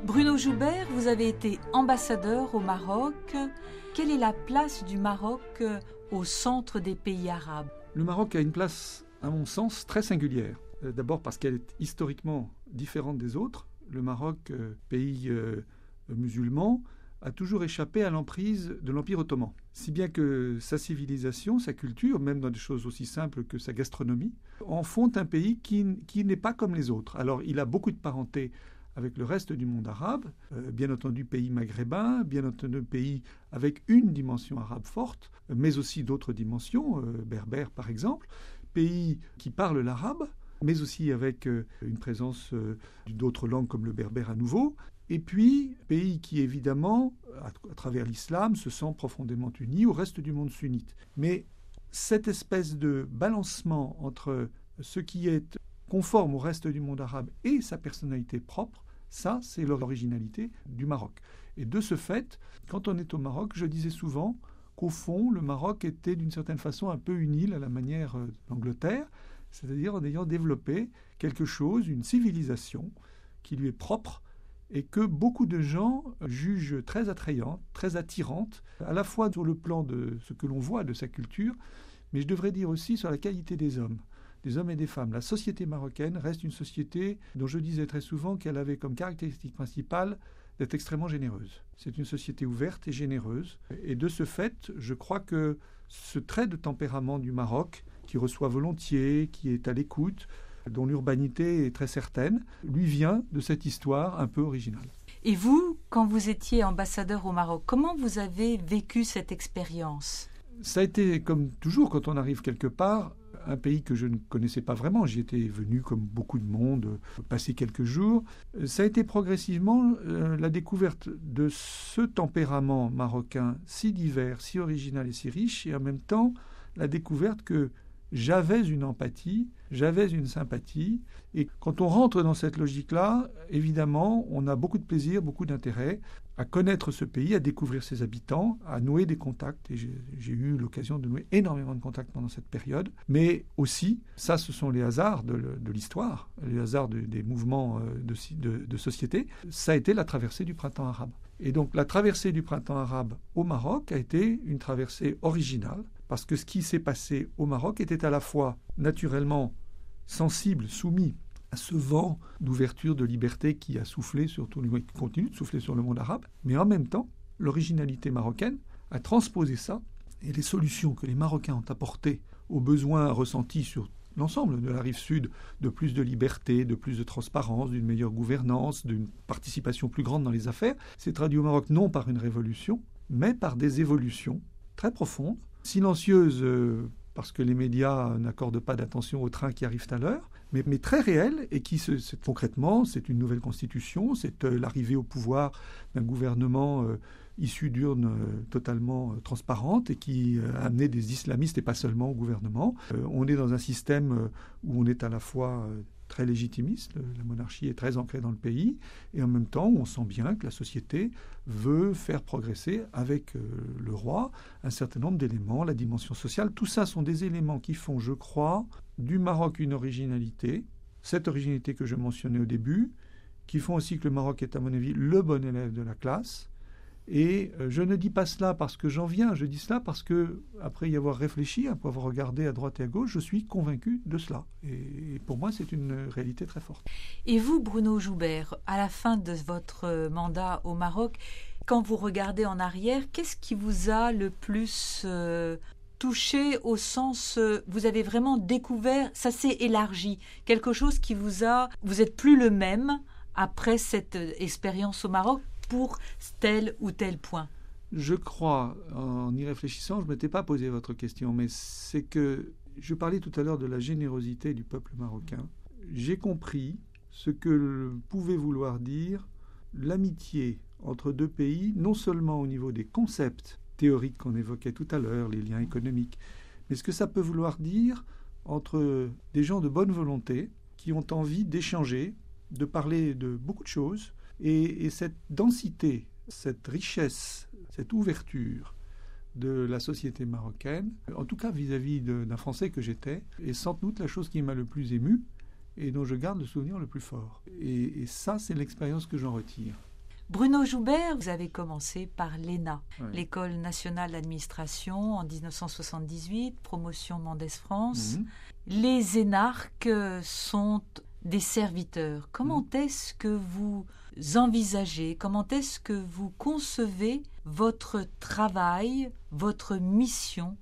Bruno Joubert, vous avez été ambassadeur au Maroc. Quelle est la place du Maroc au centre des pays arabes ? Le Maroc a une place, à mon sens, très singulière. D'abord parce qu'elle est historiquement différente des autres. Le Maroc, pays musulman, a toujours échappé à l'emprise de l'Empire ottoman. Si bien que sa civilisation, sa culture, même dans des choses aussi simples que sa gastronomie, en font un pays qui n'est pas comme les autres. Alors il a beaucoup de parenté avec le reste du monde arabe, bien entendu pays maghrébin, bien entendu pays avec une dimension arabe forte, mais aussi d'autres dimensions, berbères par exemple, pays qui parlent l'arabe, mais aussi avec une présence d'autres langues comme le berbère à nouveau, et puis pays qui évidemment, à travers l'islam, se sent profondément uni au reste du monde sunnite. Mais cette espèce de balancement entre ce qui est conforme au reste du monde arabe et sa personnalité propre, ça, c'est l'originalité du Maroc. Et de ce fait, quand on est au Maroc, je disais souvent qu'au fond, le Maroc était d'une certaine façon un peu une île à la manière d'Angleterre, c'est-à-dire en ayant développé quelque chose, une civilisation qui lui est propre et que beaucoup de gens jugent très attrayante, très attirante, à la fois sur le plan de ce que l'on voit de sa culture, mais je devrais dire aussi sur la qualité des hommes et des femmes. La société marocaine reste une société dont je disais très souvent qu'elle avait comme caractéristique principale d'être extrêmement généreuse. C'est une société ouverte et généreuse. Et de ce fait, je crois que ce trait de tempérament du Maroc, qui reçoit volontiers, qui est à l'écoute, dont l'urbanité est très certaine, lui vient de cette histoire un peu originale. Et vous, quand vous étiez ambassadeur au Maroc, comment vous avez vécu cette expérience ? Ça a été, comme toujours, quand on arrive quelque part, un pays que je ne connaissais pas vraiment. J'y étais venu, comme beaucoup de monde, passer quelques jours. Ça a été progressivement la découverte de ce tempérament marocain si divers, si original et si riche, et en même temps la découverte que j'avais une empathie, j'avais une sympathie. Et quand on rentre dans cette logique-là, évidemment, on a beaucoup de plaisir, beaucoup d'intérêt à connaître ce pays, à découvrir ses habitants, à nouer des contacts. Et j'ai eu l'occasion de nouer énormément de contacts pendant cette période. Mais aussi, ça, ce sont les hasards de l'histoire, les hasards des mouvements de société. Ça a été la traversée du printemps arabe. Et donc, la traversée du printemps arabe au Maroc a été une traversée originale, parce que ce qui s'est passé au Maroc était à la fois naturellement sensible, soumis à ce vent d'ouverture, de liberté qui a soufflé sur tout le monde, qui continue de souffler sur le monde arabe, mais en même temps, l'originalité marocaine a transposé ça, et les solutions que les Marocains ont apportées aux besoins ressentis sur l'ensemble de la rive sud, de plus de liberté, de plus de transparence, d'une meilleure gouvernance, d'une participation plus grande dans les affaires, s'est traduit au Maroc non par une révolution, mais par des évolutions très profondes, silencieuses parce que les médias n'accordent pas d'attention aux trains qui arrivent à l'heure, mais très réelles et qui, concrètement, c'est une nouvelle constitution, c'est l'arrivée au pouvoir d'un gouvernement issu d'urnes totalement transparentes et qui a amené des islamistes et pas seulement au gouvernement. On est dans un système où on est à la fois très légitimiste, la monarchie est très ancrée dans le pays, et en même temps, on sent bien que la société veut faire progresser avec le roi un certain nombre d'éléments, la dimension sociale. Tout ça sont des éléments qui font, je crois, du Maroc une originalité, cette originalité que je mentionnais au début, qui font aussi que le Maroc est, à mon avis, le bon élève de la classe. Et je ne dis pas cela parce que j'en viens, je dis cela parce que, après y avoir réfléchi, après avoir regardé à droite et à gauche, je suis convaincu de cela. Et pour moi, c'est une réalité très forte. Et vous, Bruno Joubert, à la fin de votre mandat au Maroc, quand vous regardez en arrière, qu'est-ce qui vous a le plus touché au sens, vous avez vraiment découvert, ça s'est élargi, quelque chose qui vous êtes plus le même après cette expérience au Maroc pour tel ou tel point? Je crois, en y réfléchissant, je ne m'étais pas posé votre question, mais c'est que je parlais tout à l'heure de la générosité du peuple marocain. J'ai compris ce que pouvait vouloir dire l'amitié entre deux pays, non seulement au niveau des concepts théoriques qu'on évoquait tout à l'heure, les liens économiques, mais ce que ça peut vouloir dire entre des gens de bonne volonté qui ont envie d'échanger, de parler de beaucoup de choses. Et cette densité, cette richesse, cette ouverture de la société marocaine, en tout cas vis-à-vis d'un Français que j'étais, est sans doute la chose qui m'a le plus ému et dont je garde le souvenir le plus fort. Et ça, c'est l'expérience que j'en retire. Bruno Joubert, vous avez commencé par l'ENA, Oui. l'École nationale d'administration, en 1978, promotion Mendès France. Les énarques sont des serviteurs. Comment est-ce que vous envisagez, comment est-ce que vous concevez votre travail, votre mission?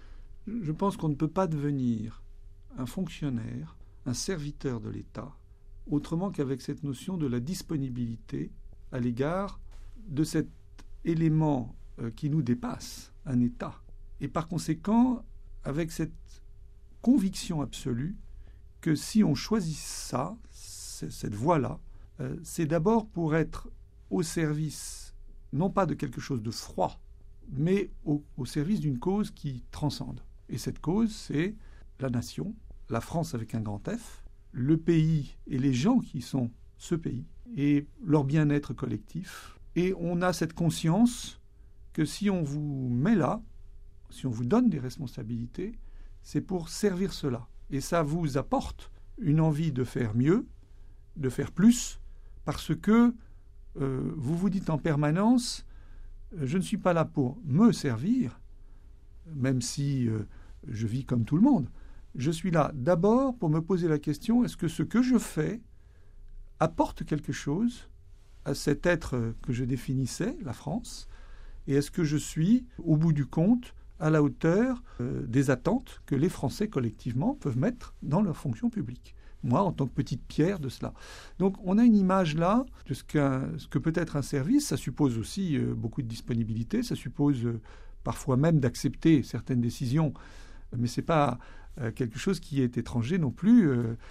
Je pense qu'on ne peut pas devenir un fonctionnaire, un serviteur de l'État, autrement qu'avec cette notion de la disponibilité à l'égard de cet élément qui nous dépasse, un État. Et par conséquent, avec cette conviction absolue que si on choisit ça, cette voie-là, c'est d'abord pour être au service, non pas de quelque chose de froid, mais au service d'une cause qui transcende. Et cette cause, c'est la nation, la France avec un grand F, le pays et les gens qui sont ce pays, et leur bien-être collectif. Et on a cette conscience que si on vous met là, si on vous donne des responsabilités, c'est pour servir cela. Et ça vous apporte une envie de faire mieux, de faire plus, parce que vous vous dites en permanence, je ne suis pas là pour me servir, même si je vis comme tout le monde. Je suis là d'abord pour me poser la question, est-ce que ce que je fais apporte quelque chose à cet être que je définissais, la France, et est-ce que je suis, au bout du compte, à la hauteur des attentes que les Français collectivement peuvent mettre dans leur fonction publique. Moi, en tant que petite pierre de cela. Donc, on a une image là de ce que peut être un service. Ça suppose aussi beaucoup de disponibilité. Ça suppose parfois même d'accepter certaines décisions. Mais ce n'est pas quelque chose qui est étranger non plus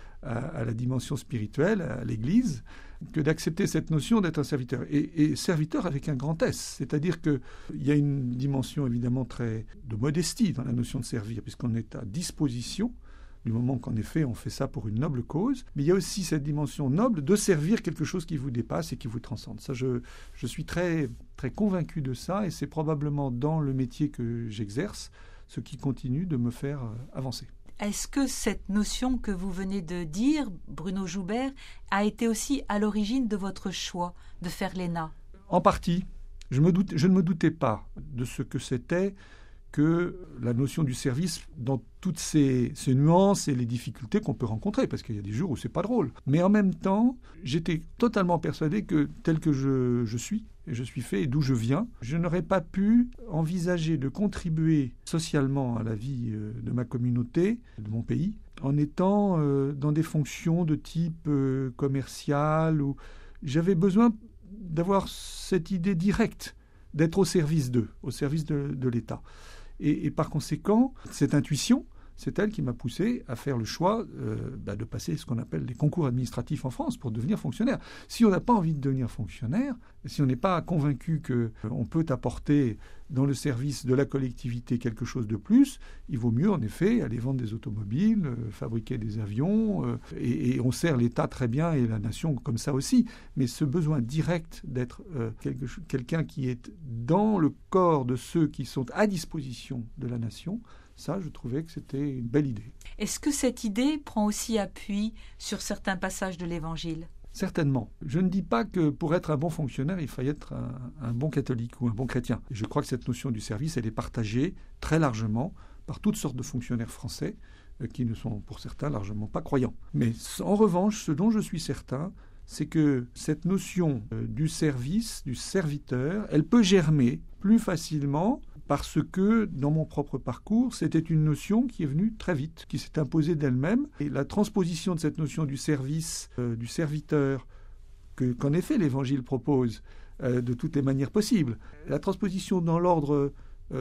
à la dimension spirituelle, à l'Église, que d'accepter cette notion d'être un serviteur. Et serviteur avec un grand S. C'est-à-dire qu'il y a une dimension évidemment très de modestie dans la notion de servir, puisqu'on est à disposition, du moment qu'en effet on fait ça pour une noble cause. Mais il y a aussi cette dimension noble de servir quelque chose qui vous dépasse et qui vous transcende. Ça, je suis très, très convaincu de ça, et c'est probablement dans le métier que j'exerce ce qui continue de me faire avancer. Est-ce que cette notion que vous venez de dire, Bruno Joubert, a été aussi à l'origine de votre choix de faire l'ENA? En partie. Je ne me doutais pas de ce que c'était que la notion du service dans toutes ces nuances et les difficultés qu'on peut rencontrer, parce qu'il y a des jours où c'est pas drôle. Mais en même temps, j'étais totalement persuadé que tel que je suis, et je suis fait, et d'où je viens, je n'aurais pas pu envisager de contribuer socialement à la vie de ma communauté, de mon pays, en étant dans des fonctions de type commercial. Où j'avais besoin d'avoir cette idée directe d'être au service d'eux, au service de l'État. Et par conséquent, cette intuition, c'est elle qui m'a poussé à faire le choix de passer ce qu'on appelle les concours administratifs en France pour devenir fonctionnaire. Si on n'a pas envie de devenir fonctionnaire, si on n'est pas convaincu qu'on peut apporter dans le service de la collectivité quelque chose de plus, il vaut mieux en effet aller vendre des automobiles, fabriquer des avions, et on sert l'État très bien et la nation comme ça aussi. Mais ce besoin direct d'être quelqu'un qui est dans le corps de ceux qui sont à disposition de la nation, ça, je trouvais que c'était une belle idée. Est-ce que cette idée prend aussi appui sur certains passages de l'Évangile? Certainement. Je ne dis pas que pour être un bon fonctionnaire, il faille être un bon catholique ou un bon chrétien. Et je crois que cette notion du service, elle est partagée très largement par toutes sortes de fonctionnaires français qui ne sont pour certains largement pas croyants. Mais en revanche, ce dont je suis certain, c'est que cette notion du service, du serviteur, elle peut germer plus facilement parce que, dans mon propre parcours, c'était une notion qui est venue très vite, qui s'est imposée d'elle-même. Et la transposition de cette notion du service, du serviteur, qu'en effet l'Évangile propose de toutes les manières possibles, la transposition dans l'ordre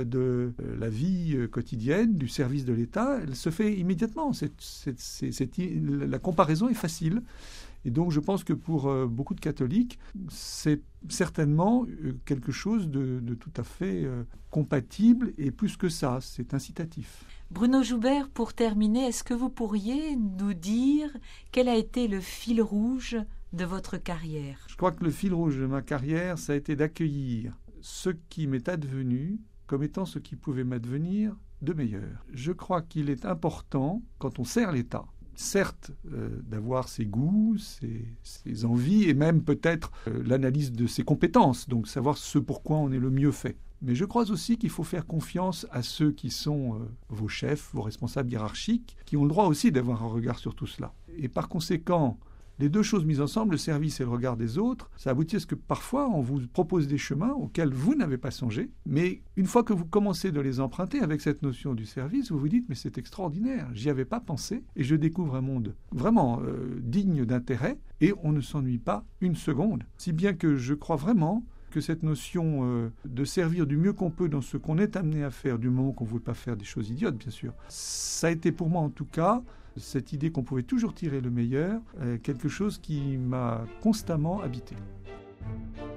de la vie quotidienne, du service de l'État, elle se fait immédiatement. La comparaison est facile. Et donc je pense que pour beaucoup de catholiques, c'est certainement quelque chose de tout à fait compatible, et plus que ça, c'est incitatif. Bruno Joubert, pour terminer, est-ce que vous pourriez nous dire quel a été le fil rouge de votre carrière? Je crois que le fil rouge de ma carrière, ça a été d'accueillir ce qui m'est advenu comme étant ce qui pouvait m'advenir de meilleur. Je crois qu'il est important, quand on sert l'État, certes d'avoir ses goûts, ses envies et même peut-être l'analyse de ses compétences, donc savoir ce pourquoi on est le mieux fait. Mais je crois aussi qu'il faut faire confiance à ceux qui sont vos chefs, vos responsables hiérarchiques, qui ont le droit aussi d'avoir un regard sur tout cela. Et par conséquent, les deux choses mises ensemble, le service et le regard des autres, ça aboutit à ce que parfois on vous propose des chemins auxquels vous n'avez pas songé, mais une fois que vous commencez de les emprunter avec cette notion du service, vous vous dites mais c'est extraordinaire, j'y avais pas pensé et je découvre un monde vraiment digne d'intérêt et on ne s'ennuie pas une seconde. Si bien que je crois vraiment que cette notion de servir du mieux qu'on peut dans ce qu'on est amené à faire, du moment qu'on ne veut pas faire des choses idiotes, bien sûr, ça a été pour moi en tout cas, cette idée qu'on pouvait toujours tirer le meilleur, quelque chose qui m'a constamment habité.